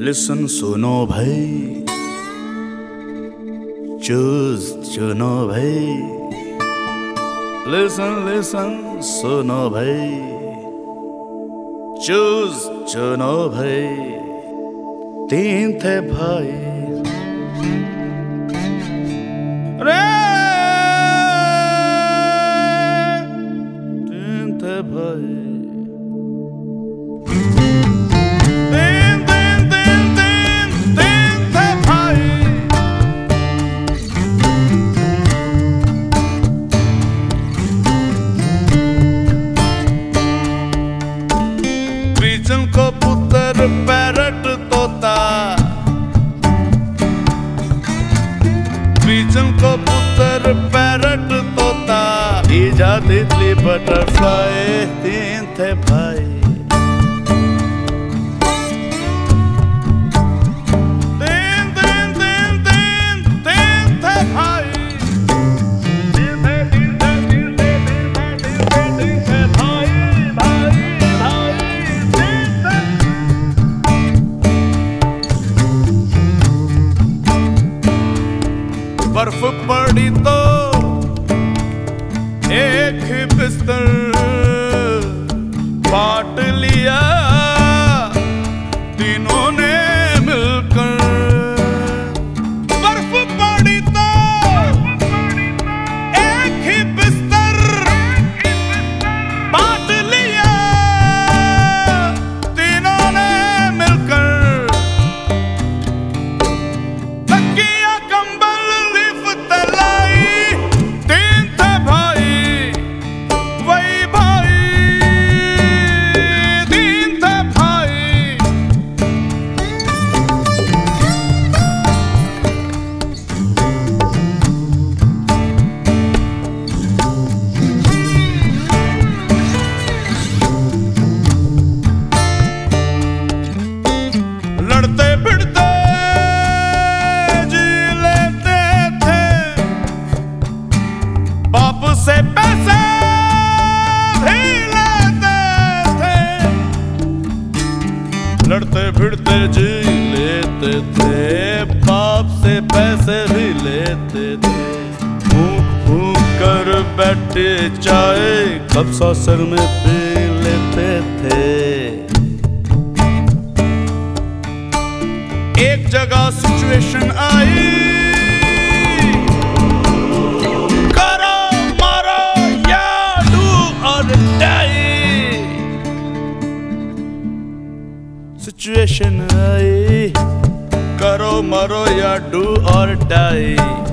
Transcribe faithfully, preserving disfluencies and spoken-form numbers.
Listen सुनो भाई, choose चुनो भाई। लिसन लिसन सुनो भाई, चूज चुनो भाई। तीन थे भाई रे, तीन थे भाई। बीजन को पुत्र पैरट तोता, बीजन को पुत्र पैरट तोता। ईजा तितली बटरफ्लाई, तीन थे भाई। तीन तीन तीन तीन तीन थे भाई। तीन थे तीन थे तीन थे तीन थे तीन थे तीन थे भाई भाई भाई। बर्फ पड़ी तो एक ही बिस्तर बांट लिया तीनों ने मिलकर। बर्फ पड़ी तो एक ही बिस्तर बांट लिया तीनों ने मिलकर। तकिया कंबल लड़ते भिड़ते जी लेते थे, बाप से पैसे भी लेते थे। लड़ते भिड़ते जी लेते थे, बाप से पैसे भी लेते थे। फूंक फूंक कर बैठे चाय, कब सर में पी लेते थे। एक जगह सिचुएशन आई, करो मरो या डू और डाई। सिचुएशन आई, करो मरो या डू और डाई।